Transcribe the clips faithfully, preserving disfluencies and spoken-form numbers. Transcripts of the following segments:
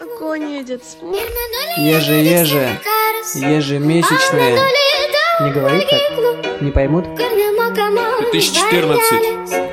Огонь едет. Еже, еже, ежемесячные. Не говори так, не поймут. две тысячи четырнадцать.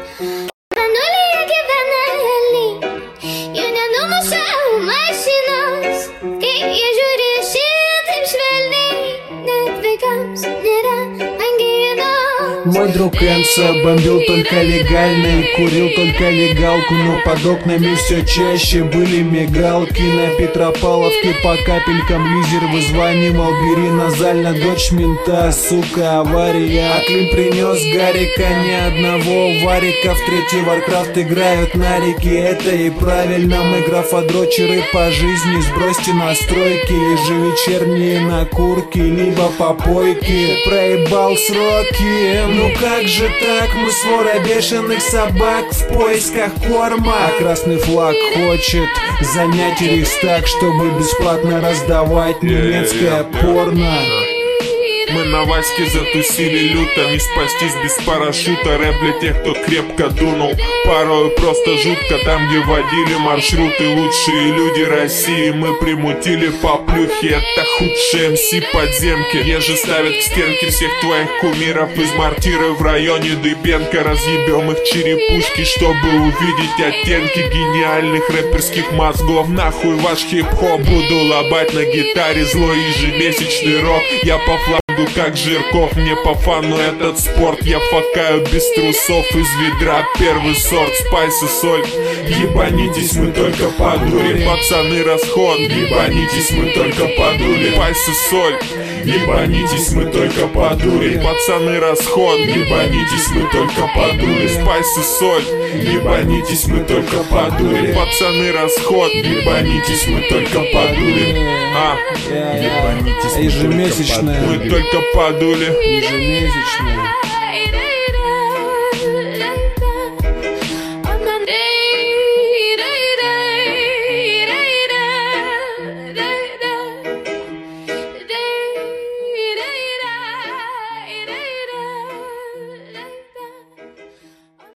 Мой друг Энса бомбил только легально и курил только легалку, но под окнами все чаще были мигалки. На Петропавловке по капелькам лизер вызванивал: бери назально, дочь мента, сука, авария. А Клим принес Гарика, ни одного варика. В третий Варкрафт играют на реке, это и правильно. Мы графодрочеры по жизни, сбросьте настройки. Ежевечерние накурки, либо попойки. Проебал сроки. Ну как же так, мы свора бешеных собак в поисках корма. А красный флаг хочет занять Рейхстаг, чтобы бесплатно раздавать немецкое порно. Мы на Ваське затусили люто, не спастись без парашюта. Рэп для тех, кто крепко дунул. Порой просто жутко, там где водили маршруты лучшие люди России. Мы примутили по плюхе, это худшие МС подземки. Еже ставят к стенке всех твоих кумиров из мортиры в районе Дыбенко. Разъебем их черепушки, чтобы увидеть оттенки гениальных рэперских мозгов. Нахуй ваш хип-хоп, буду лобать на гитаре злой ежемесячный рок. Я по флагу как Жирков, мне по фану этот спорт. Я факаю без трусов из ведра, первый сорт, спайс и соль. Ебанитесь, мы только по дуре, пацаны, расход. Ебанитесь, мы только по дуре, спайс и соль. Ебанитесь, мы только по дуре, пацаны, расход. Ебанитесь, мы только по дуре, спайс и соль. Ебанитесь, мы только по дуре, пацаны, расход. Ебанитесь, мы только по дуре. А, ежемесячная. мы только подули. Ежемесячная.